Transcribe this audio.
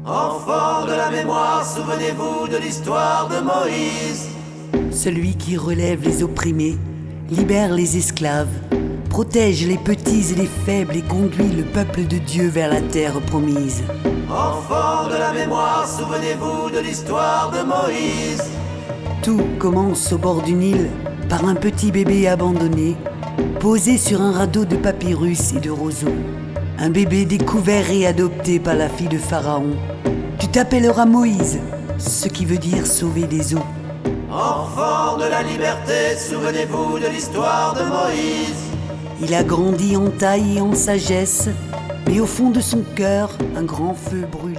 Enfants de la mémoire, souvenez-vous de l'histoire de Moïse. Celui qui relève les opprimés, libère les esclaves, protège les petits et les faibles et conduit le peuple de Dieu vers la terre promise. Enfants de la mémoire, souvenez-vous de l'histoire de Moïse. Tout commence au bord du Nil par un petit bébé abandonné, posé sur un radeau de papyrus et de roseaux. Un bébé découvert et adopté par la fille de Pharaon. Tu t'appelleras Moïse, ce qui veut dire sauver des eaux. Enfants de la liberté, souvenez-vous de l'histoire de Moïse. Il a grandi en taille et en sagesse, mais au fond de son cœur, un grand feu brûle.